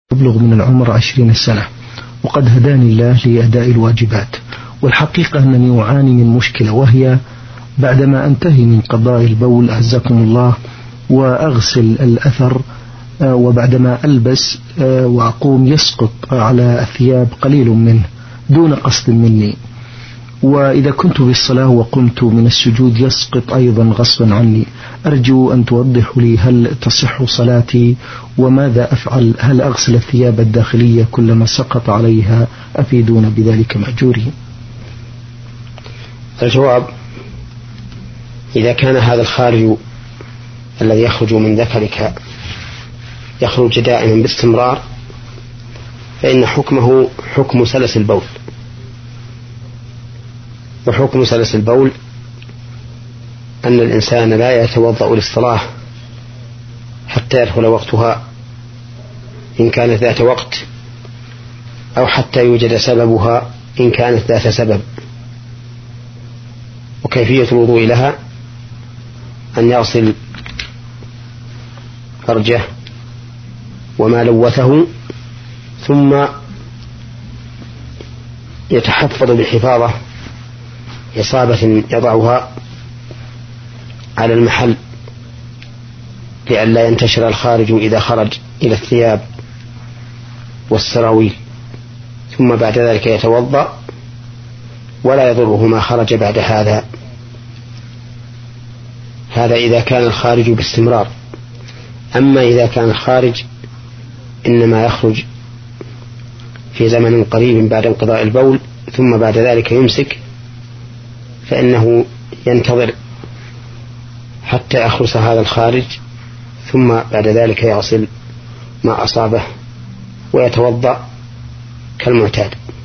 يبلغ من العمر 20 سنة، وقد هداني الله لأداء الواجبات. والحقيقة أنني أعاني من مشكلة، وهي بعدما أنتهي من قضاء البول أعزكم الله وأغسل الأثر، وبعدما ألبس وأقوم يسقط على الثياب قليل منه دون قصد مني، وإذا كنت بالصلاة وقمت من السجود يسقط أيضا غصبا عني. أرجو أن توضح لي هل تصح صلاتي وماذا أفعل؟ هل أغسل الثياب الداخلية كلما سقط عليها؟ أفيدون بذلك مأجورين. الجواب: إذا كان هذا الخارج الذي يخرج من ذكرك يخرج دائما باستمرار فإن حكمه حكم سلس البول، وحكم سلس البول أن الإنسان لا يتوضأ للصلاة حتى يدخل وقتها إن كانت ذات وقت، أو حتى يوجد سببها إن كانت ذات سبب. وكيفية الوضوء لها أن يغسل فرجه وما لوثه، ثم يتحفظ بالحفاظة إصابة يضعها على المحل لئلا ينتشر الخارج إذا خرج إلى الثياب والسراويل، ثم بعد ذلك يتوضأ ولا يضره ما خرج بعد هذا. هذا إذا كان الخارج باستمرار. أما إذا كان الخارج إنما يخرج في زمن قريب بعد انقضاء البول ثم بعد ذلك يمسك، فإنه ينتظر حتى يخلص هذا الخارج، ثم بعد ذلك يغسل ما أصابه ويتوضأ كالمعتاد.